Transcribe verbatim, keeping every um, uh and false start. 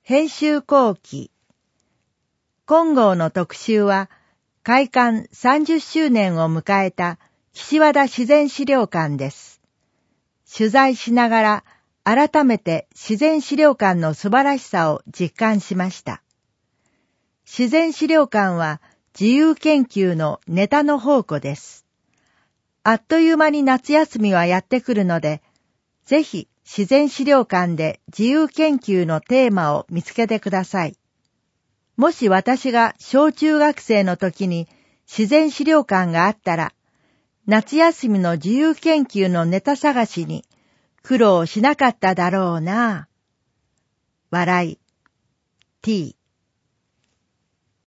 編集後期。今号の特集は、開館さんじゅっしゅうねんを迎えた岸和田自然資料館です。取材しながら、改めて自然資料館の素晴らしさを実感しました。自然資料館は自由研究のネタの宝庫です。あっという間に夏休みはやってくるので、ぜひ自然資料館で自由研究のテーマを見つけてください。もし私が小中学生の時に自然資料館があったら、夏休みの自由研究のネタ探しに苦労しなかっただろうな。笑い。T